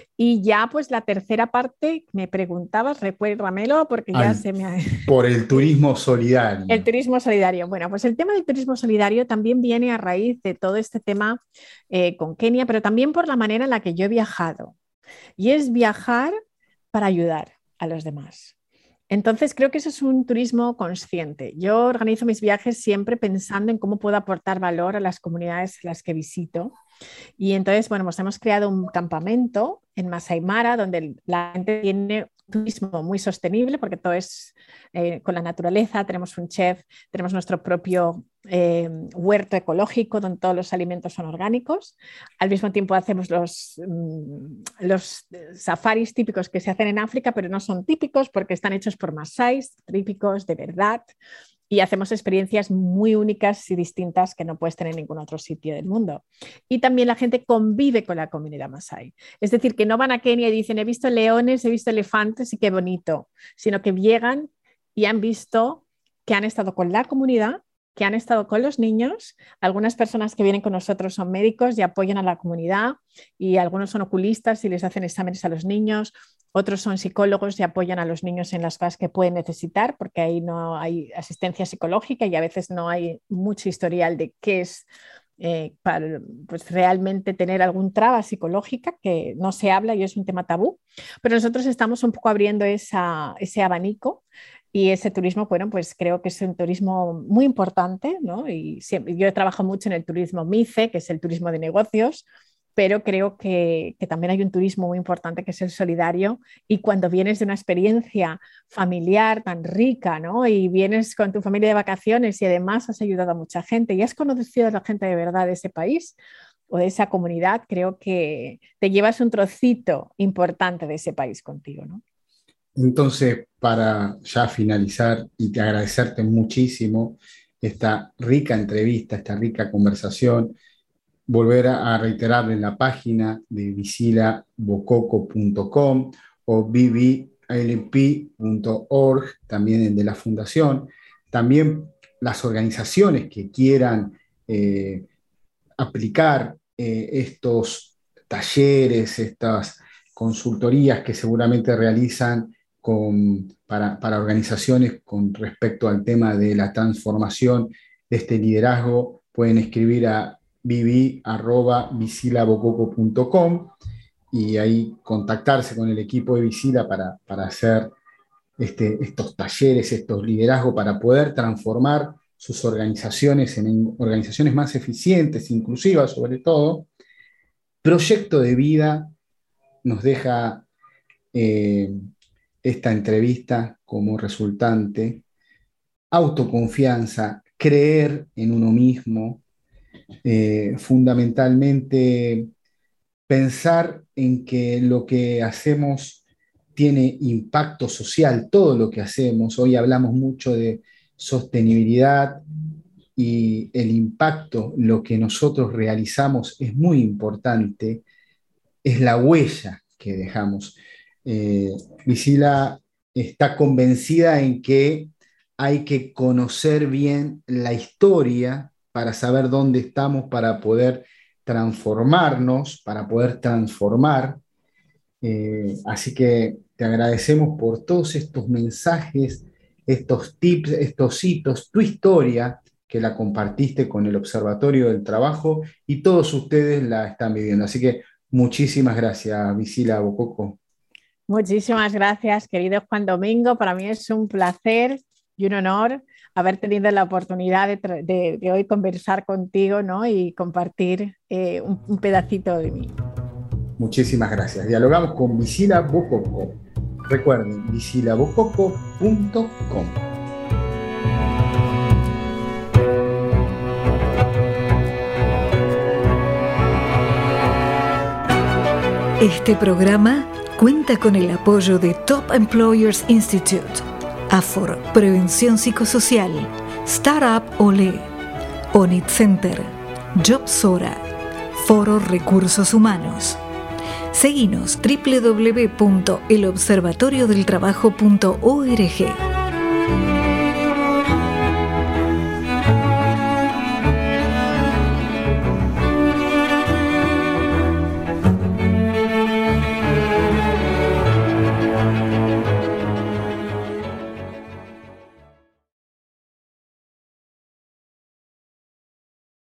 Y ya pues la tercera parte, me preguntabas, recuérdamelo porque ya Ay, se me ha... Por el turismo solidario. El turismo solidario. Bueno, pues el tema del turismo solidario también viene a raíz de todo este tema eh, con Kenia, pero también por la manera en la que yo he viajado. Y es viajar para ayudar a los demás. Entonces creo que eso es un turismo consciente. Yo organizo mis viajes siempre pensando en cómo puedo aportar valor a las comunidades a las que visito. Y entonces, bueno, pues hemos creado un campamento en Masai Mara donde la gente tiene un turismo muy sostenible porque todo es eh, con la naturaleza, tenemos un chef, tenemos nuestro propio eh, huerto ecológico donde todos los alimentos son orgánicos. Al mismo tiempo hacemos los, mm, los safaris típicos que se hacen en África, pero no son típicos porque están hechos por masáis, típicos de verdad. Y hacemos experiencias muy únicas y distintas que no puedes tener en ningún otro sitio del mundo. Y también la gente convive con la comunidad masái. Es decir, que no van a Kenia y dicen, he visto leones, he visto elefantes y qué bonito, sino que llegan y han visto que han estado con la comunidad, que han estado con los niños. Algunas personas que vienen con nosotros son médicos y apoyan a la comunidad y algunos son oculistas y les hacen exámenes a los niños. Otros son psicólogos y apoyan a los niños en las cosas que pueden necesitar, porque ahí no hay asistencia psicológica y a veces no hay mucho historial de qué es eh, para pues, realmente tener algún traba psicológica, que no se habla y es un tema tabú. Pero nosotros estamos un poco abriendo esa, ese abanico y ese turismo, bueno, pues creo que es un turismo muy importante, ¿no? Y siempre, yo trabajo mucho en el turismo MICE, que es el turismo de negocios, pero creo que, que también hay un turismo muy importante que es el solidario y cuando vienes de una experiencia familiar tan rica, ¿no? Y vienes con tu familia de vacaciones y además has ayudado a mucha gente y has conocido a la gente de verdad de ese país o de esa comunidad, creo que te llevas un trocito importante de ese país contigo, ¿no? Entonces, para ya finalizar y te agradecerte muchísimo esta rica entrevista, esta rica conversación, volver a reiterarle la página de visila bococo punto com o b b l p punto org, también el de la fundación. También las organizaciones que quieran eh, aplicar eh, estos talleres, estas consultorías que seguramente realizan con, para, para organizaciones con respecto al tema de la transformación de este liderazgo, pueden escribir a b b arroba visila bococo punto com y ahí contactarse con el equipo de Visila para, para hacer este, estos talleres, estos liderazgos, para poder transformar sus organizaciones en organizaciones más eficientes, inclusivas sobre todo. Proyecto de Vida nos deja eh, esta entrevista como resultante. Autoconfianza, creer en uno mismo, eh, fundamentalmente pensar en que lo que hacemos tiene impacto social, todo lo que hacemos. Hoy hablamos mucho de sostenibilidad y el impacto, lo que nosotros realizamos es muy importante, es la huella que dejamos. Eh, Visila está convencida en que hay que conocer bien la historia para saber dónde estamos, para poder transformarnos, para poder transformar. Eh, así que te agradecemos por todos estos mensajes, estos tips, estos hitos, tu historia, que la compartiste con el Observatorio del Trabajo y todos ustedes la están viviendo. Así que muchísimas gracias, Visila Bococo. Muchísimas gracias, querido Juan Domingo. Para mí es un placer y un honor haber tenido la oportunidad de, de, de hoy conversar contigo, ¿no? Y compartir eh, un, un pedacito de mí. Muchísimas gracias. Dialogamos con Visila Bococo. Recuerden, visila bococo punto com. Este programa cuenta con el apoyo de Top Employers Institute, AFOR, Prevención Psicosocial, Startup Olé, Onit Center, Jobsora, Foro Recursos Humanos. Seguinos doble u doble u doble u punto el observatorio del trabajo punto org.